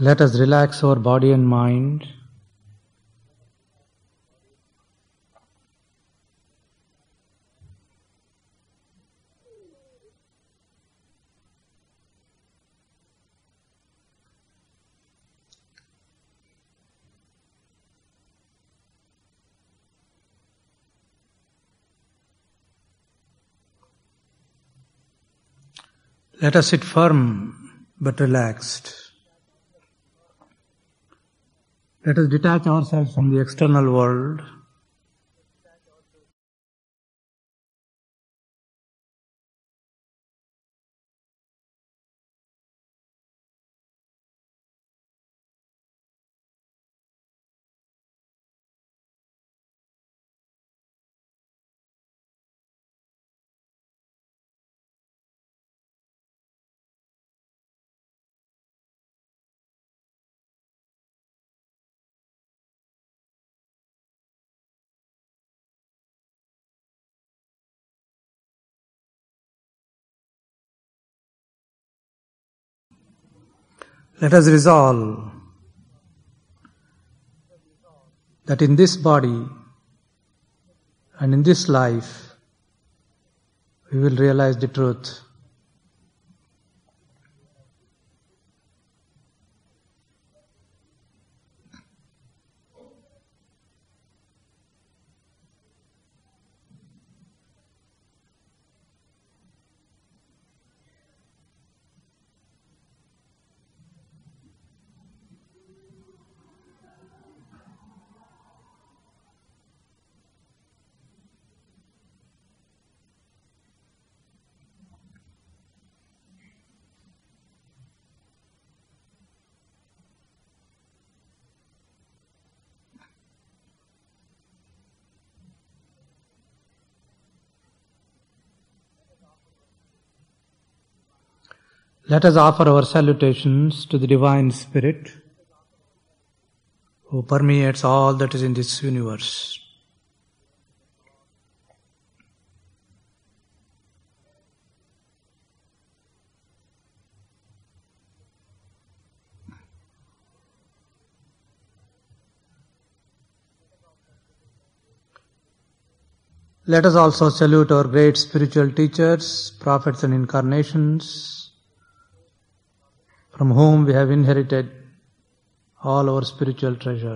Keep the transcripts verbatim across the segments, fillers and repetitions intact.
Let us relax our body and mind. Let us sit firm but relaxed. Let us detach ourselves from the external world. Let us resolve that in this body and in this life we will realize the truth. Let us offer our salutations to the Divine Spirit who permeates all that is in this universe. Let us also salute our great spiritual teachers, prophets and incarnations, from whom we have inherited all our spiritual treasure.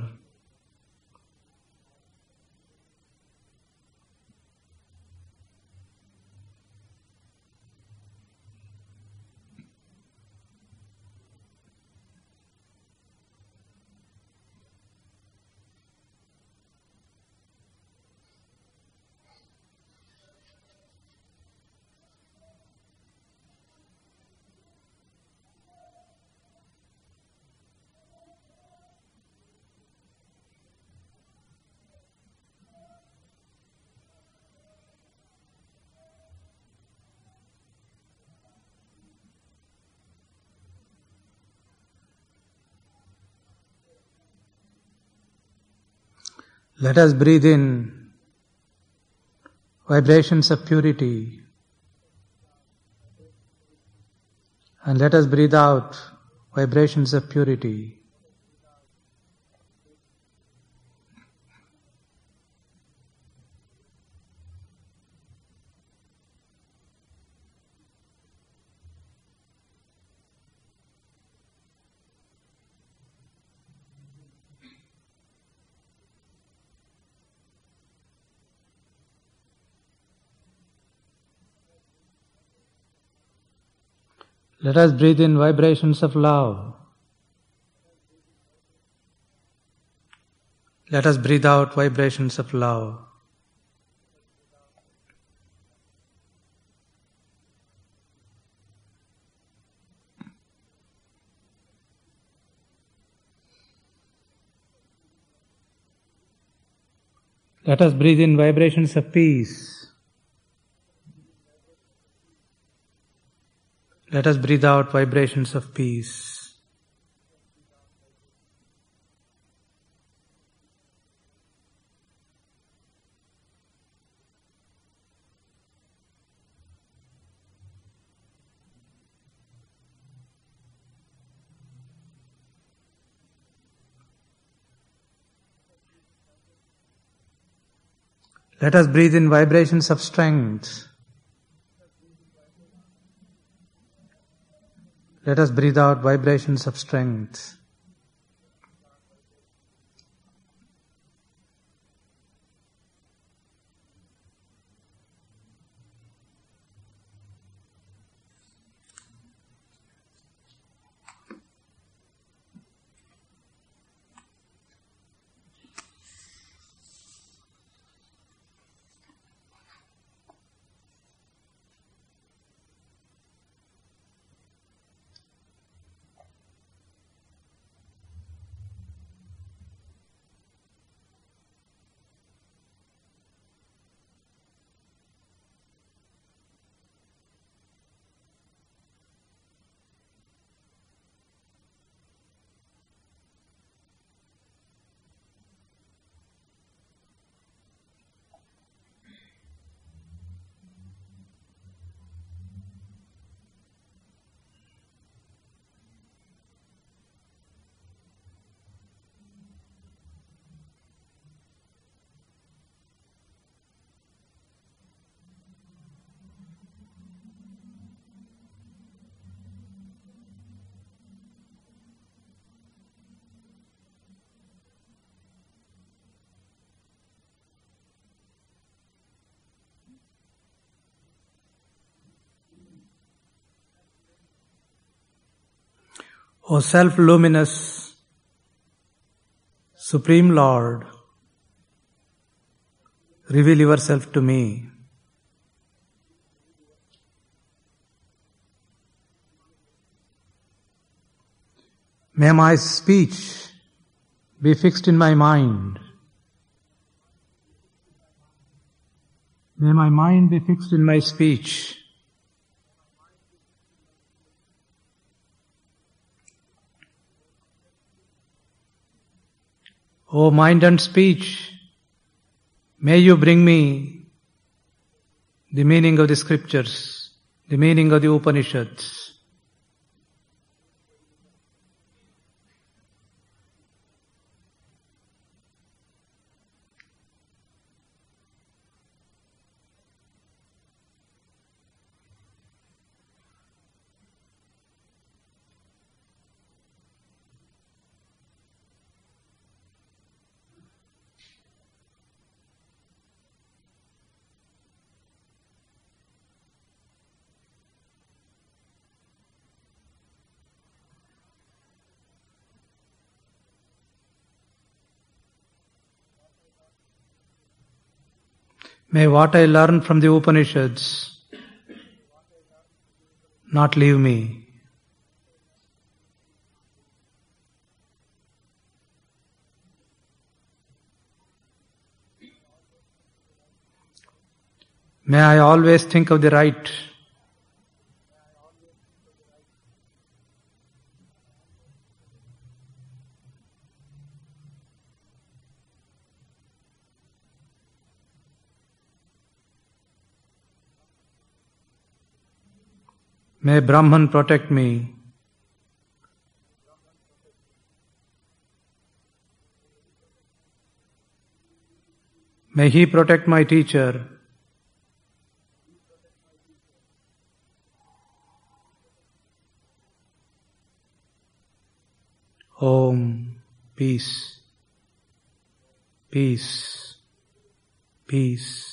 Let us breathe in vibrations of purity and let us breathe out vibrations of purity. Let us breathe in vibrations of love. Let us breathe out vibrations of love. Let us breathe in vibrations of peace. Let us breathe out vibrations of peace. Let us breathe in vibrations of strength. Let us breathe out vibrations of strength. O self-luminous, Supreme Lord, reveal yourself to me. May my speech be fixed in my mind. May my mind be fixed in my speech. O mind and speech, may you bring me the meaning of the scriptures, the meaning of the Upanishads. May what I learn from the Upanishads not leave me. May I always think of the right. May Brahman protect me. May he protect my teacher. Om. Peace. Peace. Peace.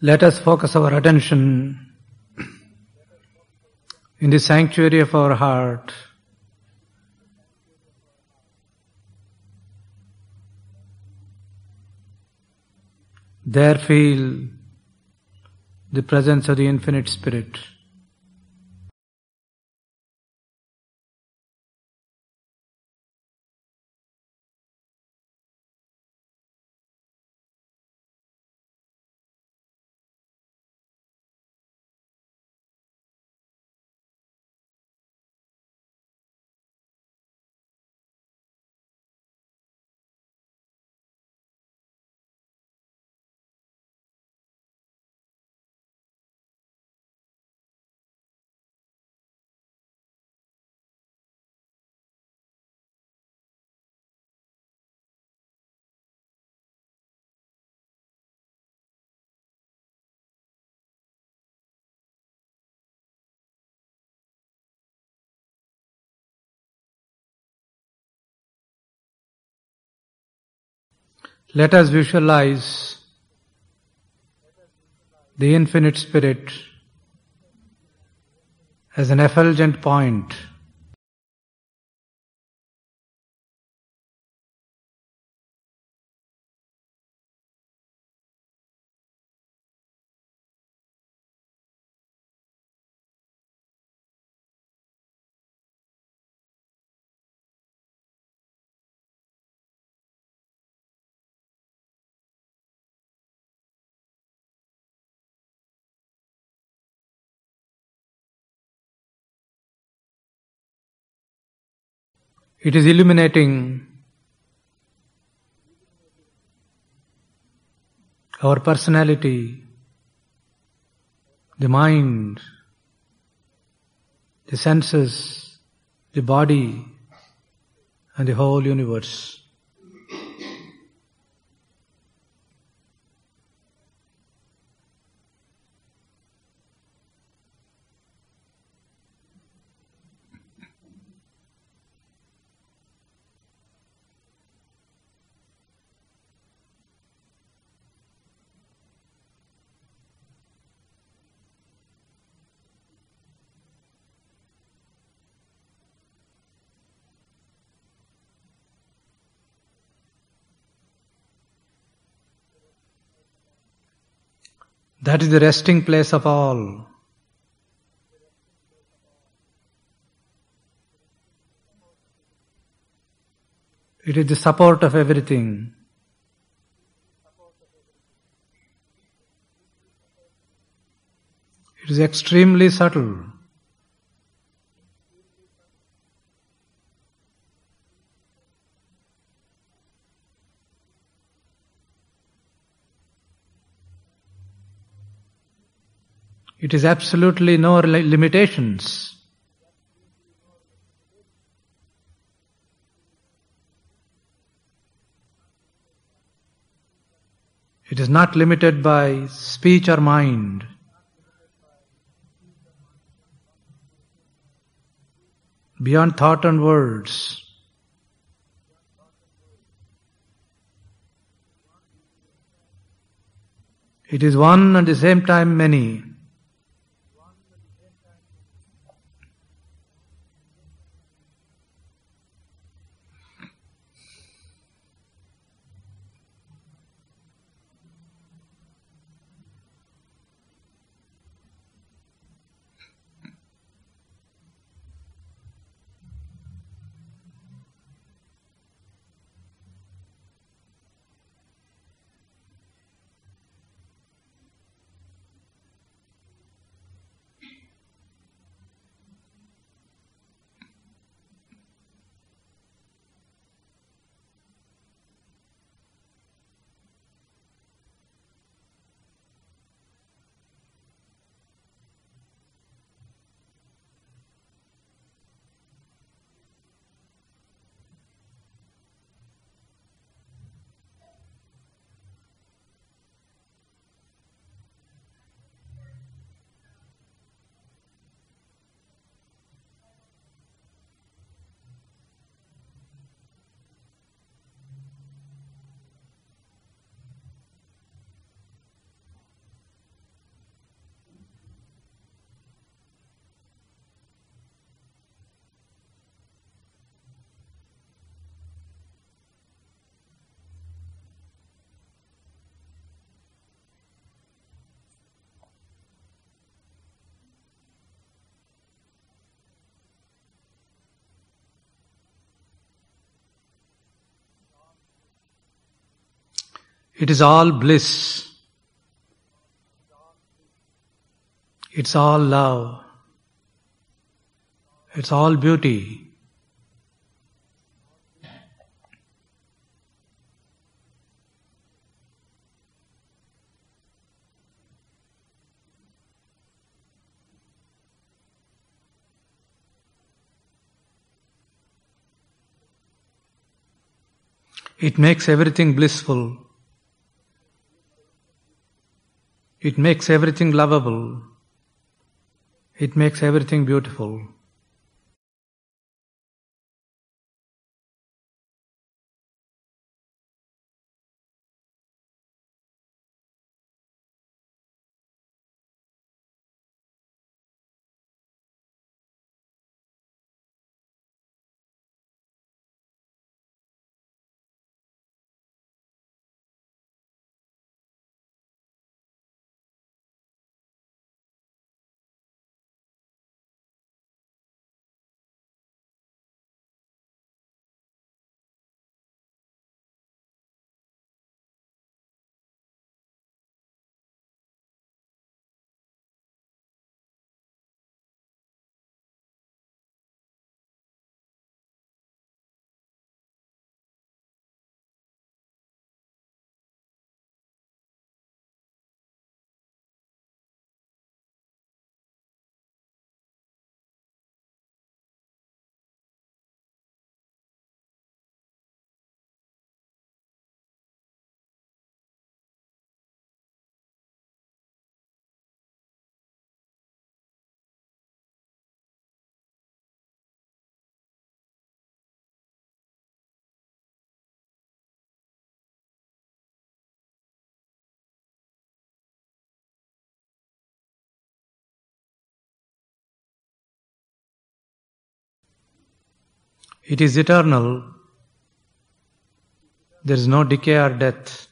Let us focus our attention in the sanctuary of our heart. There feel the presence of the Infinite Spirit. Let us visualize the Infinite Spirit as an effulgent point. It is illuminating our personality, the mind, the senses, the body, and the whole universe. That is the resting place of all. It is the support of everything. It is extremely subtle. It is absolutely no li- limitations. It is not limited by speech or mind. Beyond thought and words. It is one and at the same time many. It is all bliss. It's all love. It's all beauty. It makes everything blissful. It makes everything lovable. It makes everything beautiful. It is eternal. There is no decay or death.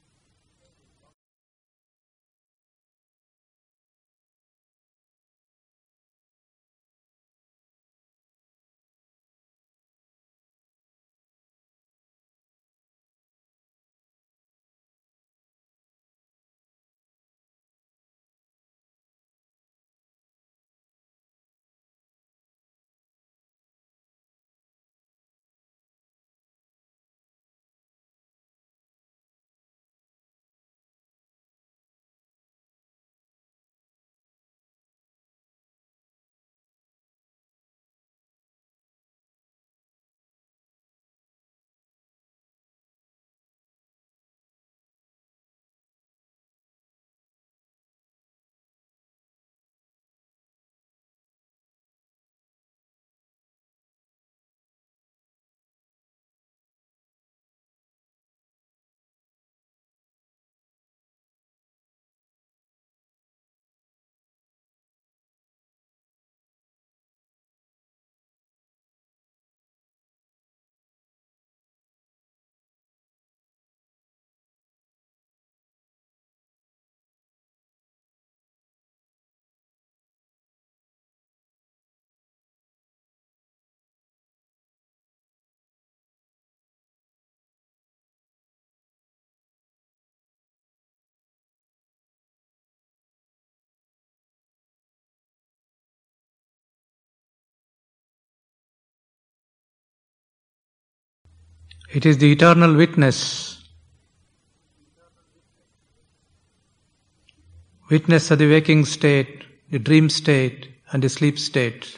It is the eternal witness. Witness of the waking state, the dream state, and the sleep state.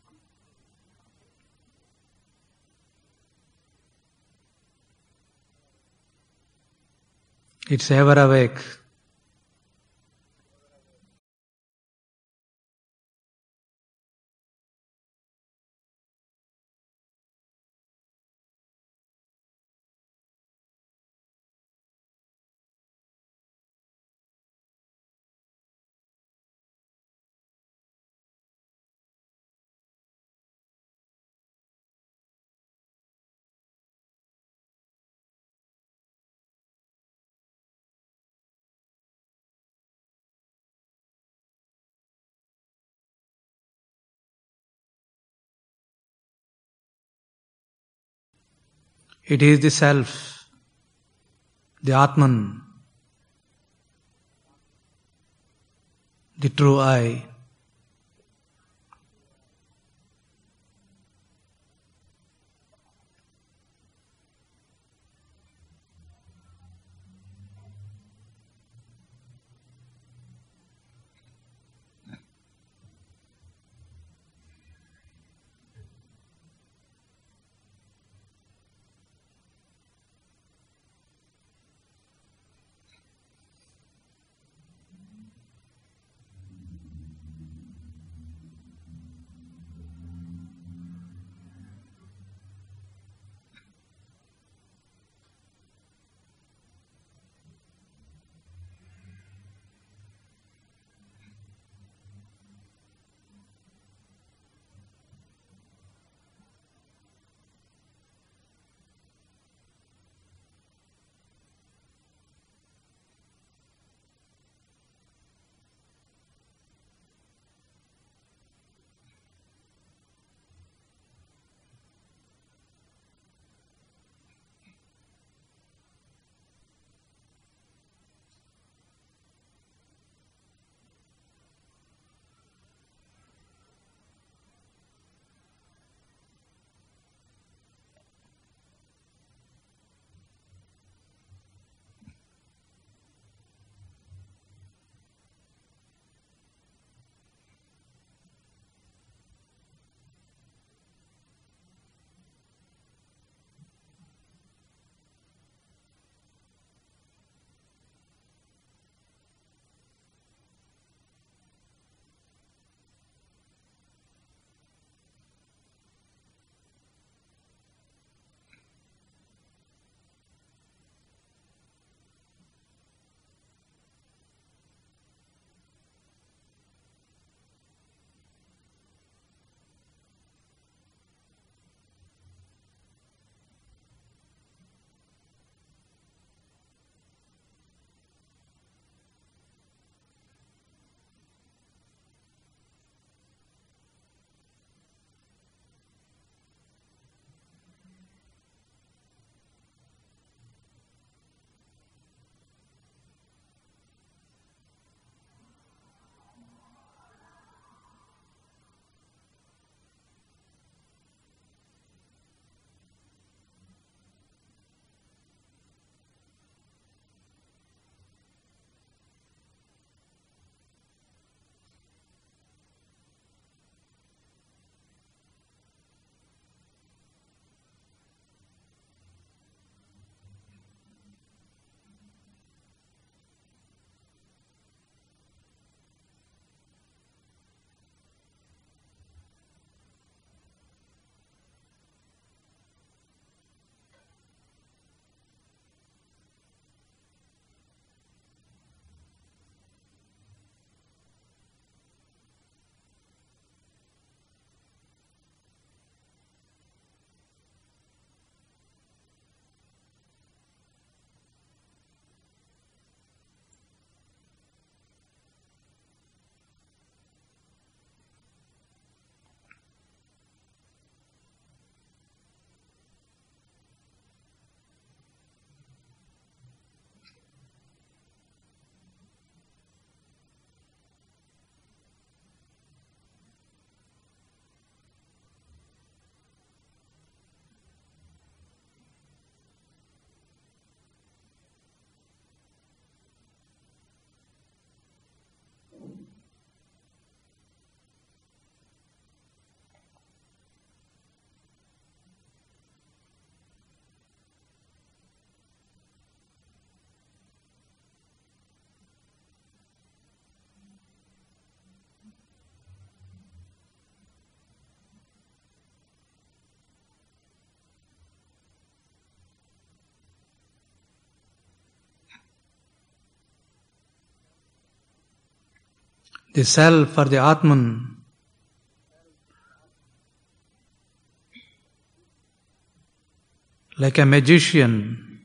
It's ever awake. It is the self, the Atman. the true I. The self or the Atman like a magician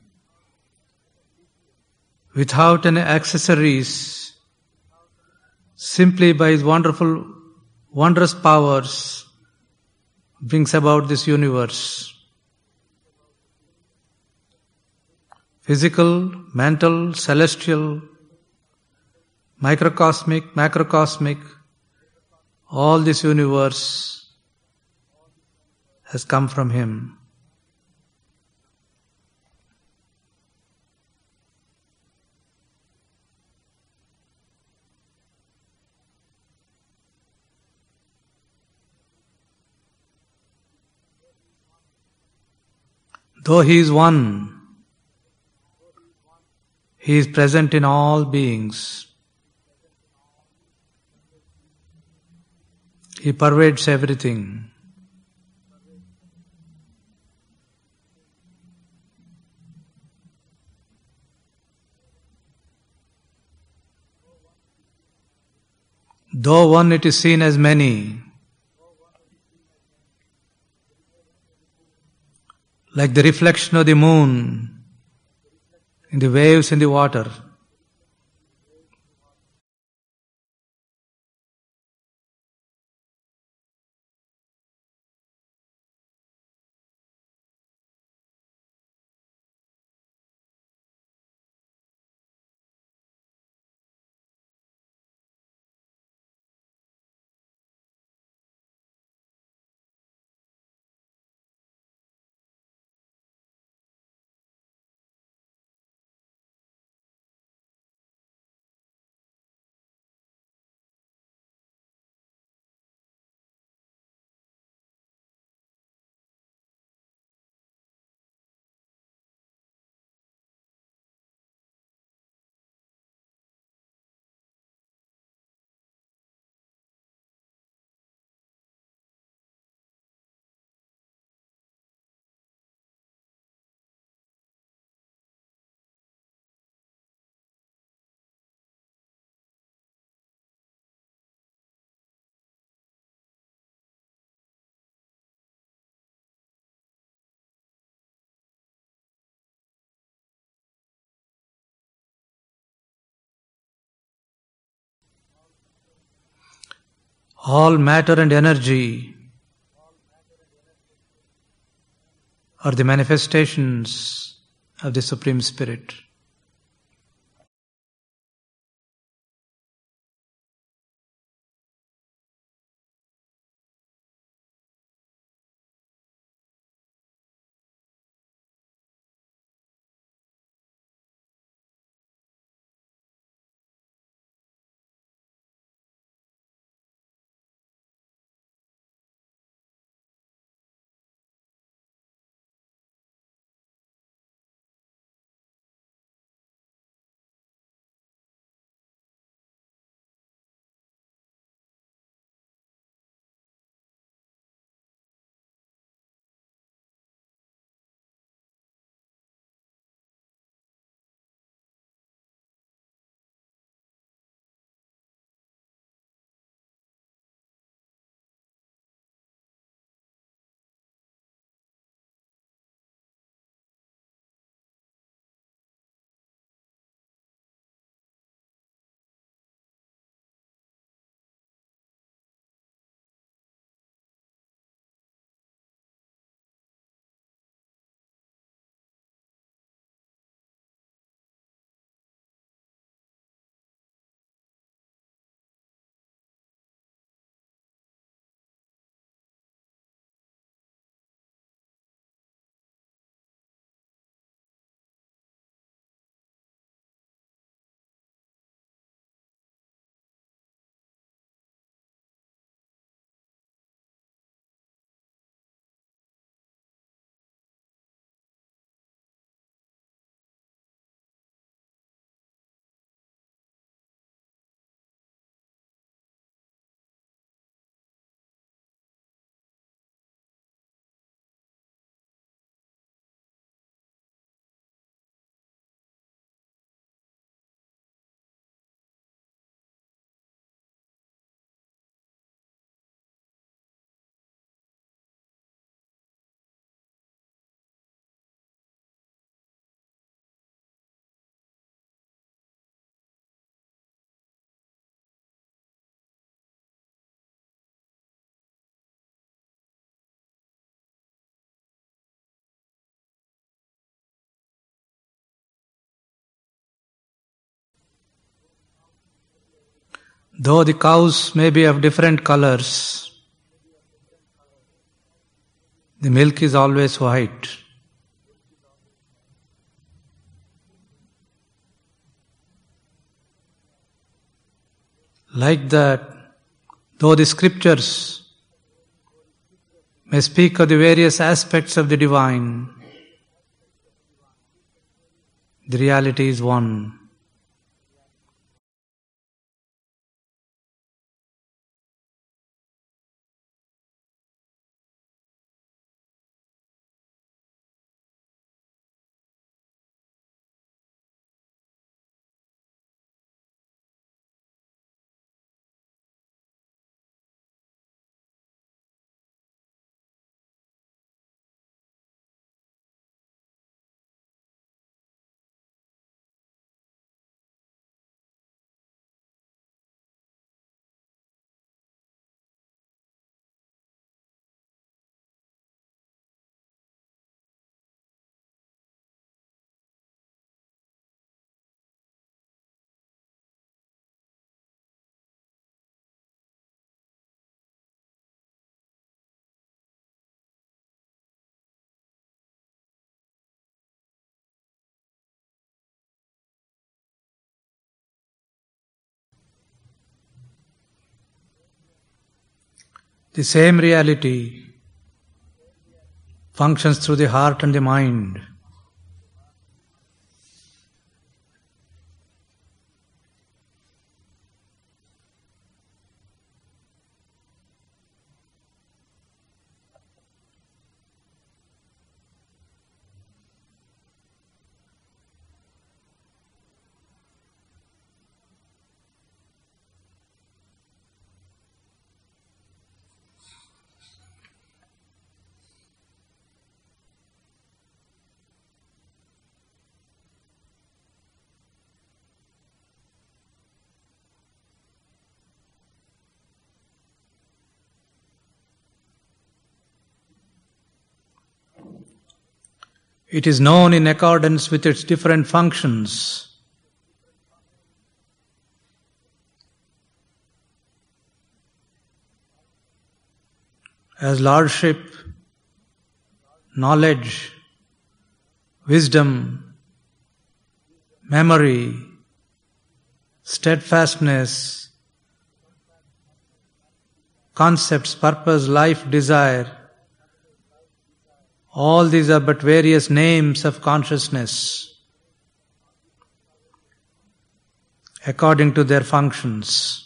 without any accessories, simply by his wonderful, wondrous powers brings about this universe. Physical, mental, celestial, Microcosmic, macrocosmic, all this universe has come from Him. Though He is one, He is present in all beings. He pervades everything. Though one, it is seen as many. Like the reflection of the moon in the waves in the water. All matter and energy are the manifestations of the Supreme Spirit. Though the cows may be of different colors, the milk is always white. Like that, though the scriptures may speak of the various aspects of the divine, the reality is one. The same reality functions through the heart and the mind. It is known in accordance with its different functions. As lordship, knowledge, wisdom, memory, steadfastness, concepts, purpose, life, desire, all these are but various names of consciousness according to their functions.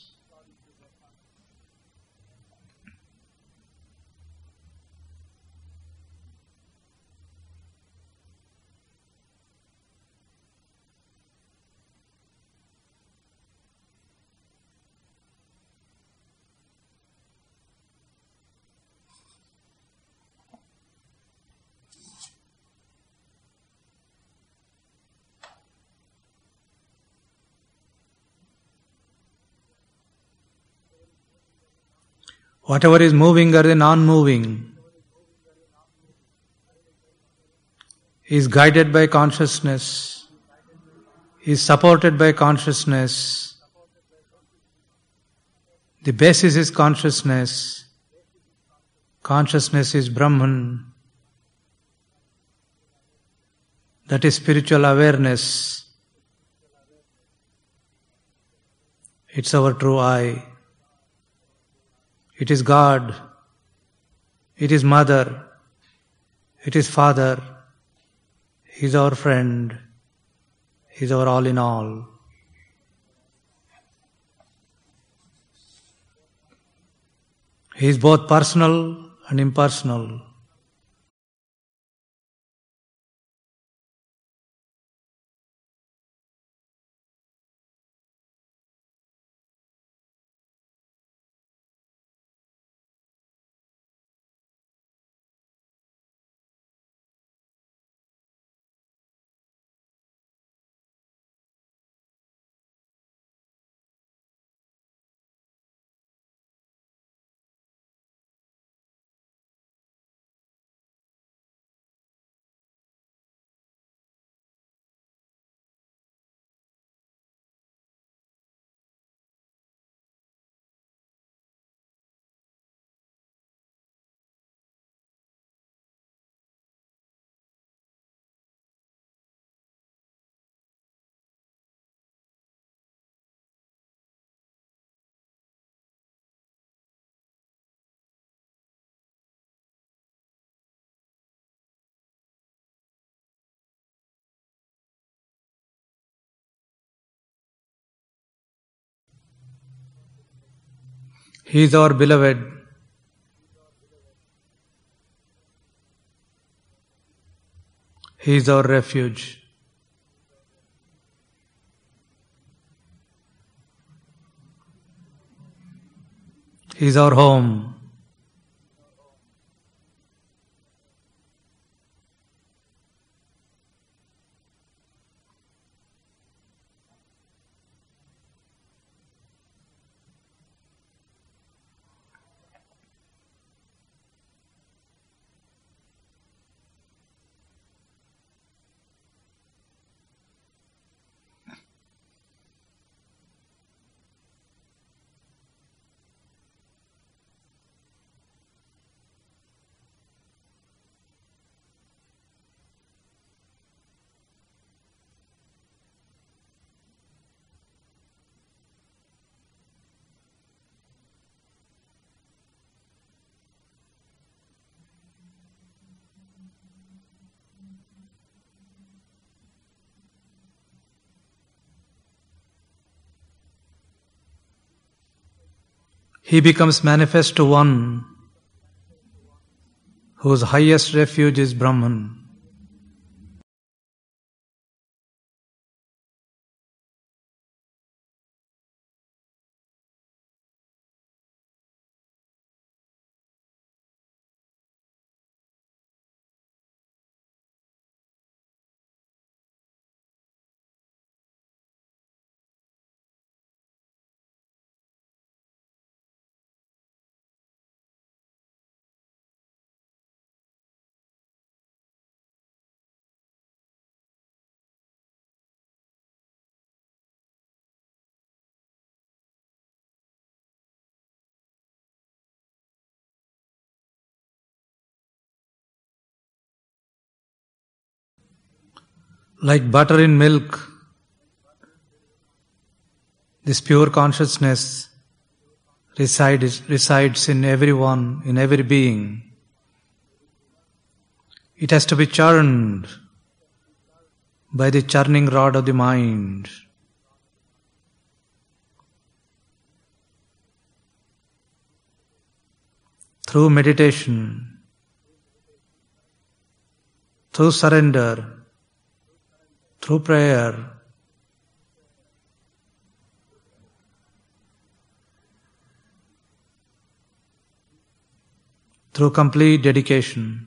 Whatever is moving or the non-moving is guided by consciousness, is supported by consciousness. The basis is consciousness. Consciousness is Brahman. That is spiritual awareness. It's our true I. It is God. It is Mother. It is Father. He is our friend. He is our all in all. He is both personal and impersonal. He is our beloved. He is our refuge. He is our home. He becomes manifest to one whose highest refuge is Brahman. Like butter in milk, this pure consciousness resides, resides in everyone, in every being. It has to be churned by the churning rod of the mind. Through meditation, through surrender, through prayer, through complete dedication.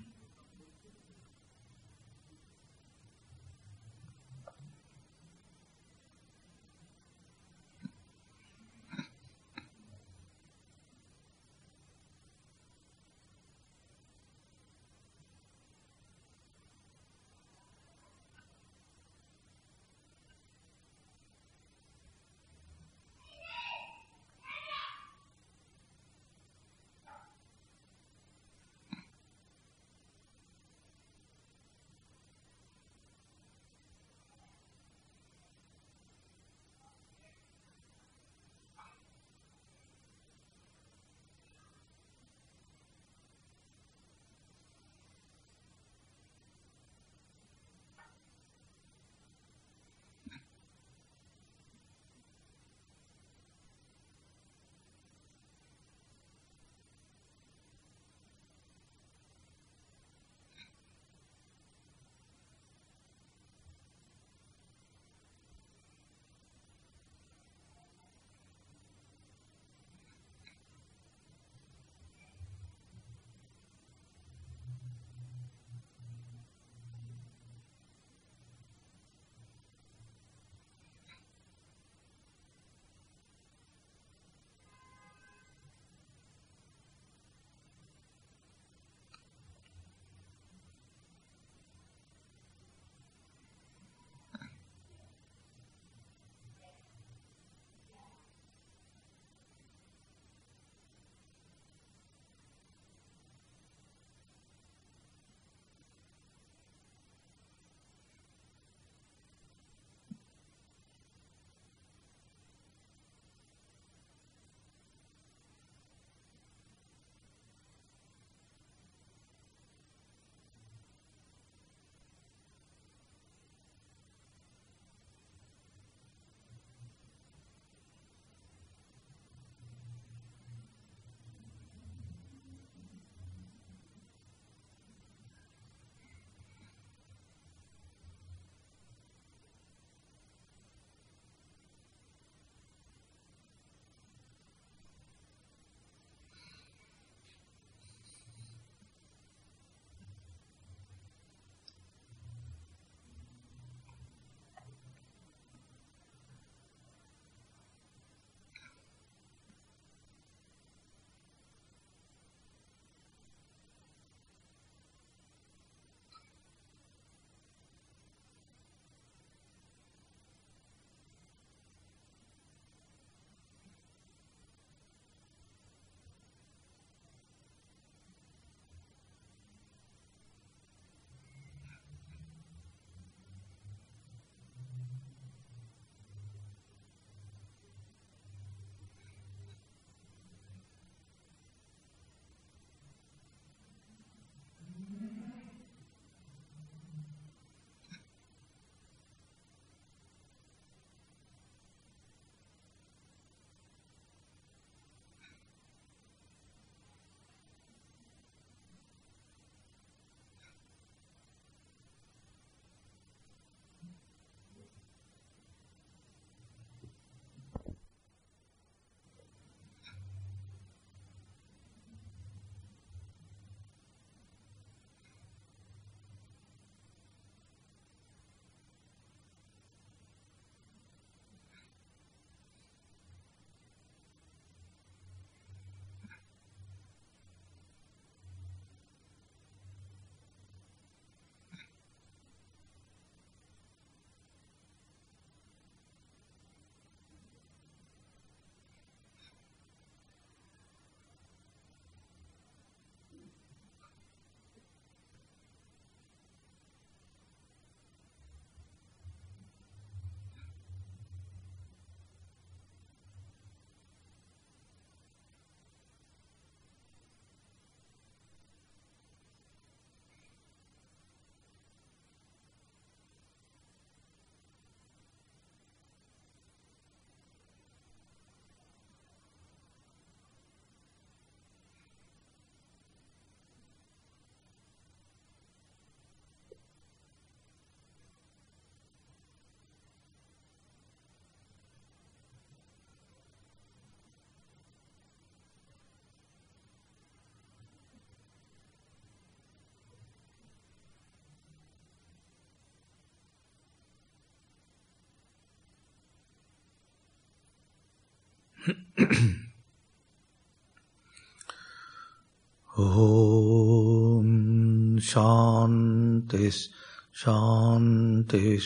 Om Shantis Shantis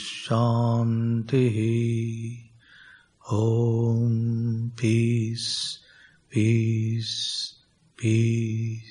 Shanti. Om Peace Peace Peace.